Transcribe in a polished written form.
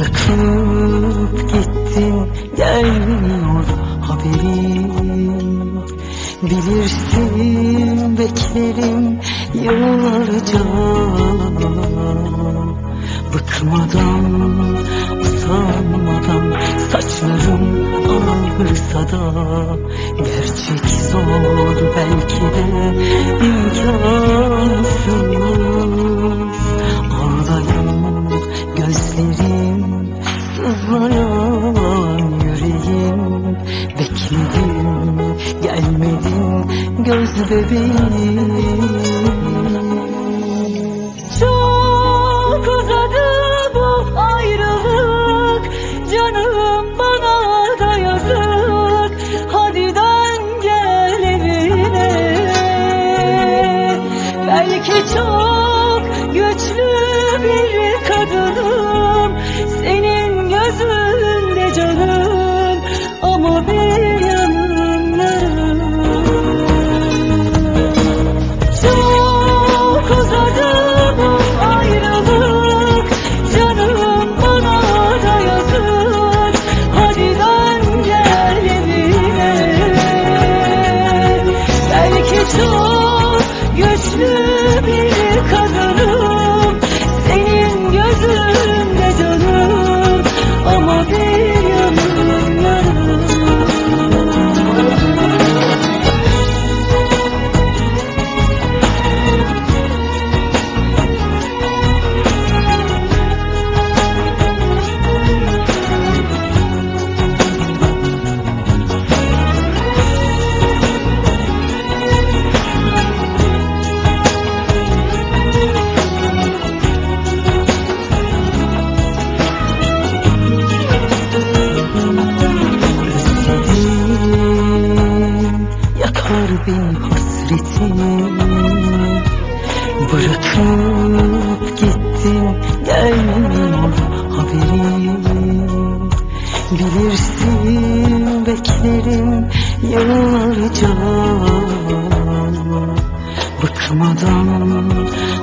Bırakıp gittin, gelmiyor haberin. Bilirsin beklerim yıllarca, bıkmadan, usanmadan. Saçlarım ağırsa da gerçek zor, belki de imkansız. Oradayım, gözlerim, sızlayan yüreğim. Bekledim, gelmedin göz bebeğim. Çok uzadı bu ayrılık, canım bana da yazık. Hadi dön gel evine. Belki çok güçlü bir kadınım, senin gözünde canım, ama bir yanım yarım. Çok uzadı bu ayrılık, canım bana da yazık. Hadi dön gel evine. Belki çok güçlü bir kadınım, senin gözünde canım, ama bir yanım yarım. Yakar beni hasretin, bırakıp gittin, gelmiyor haberin. Bilirsin beklerim yıllarca, bıkmadan,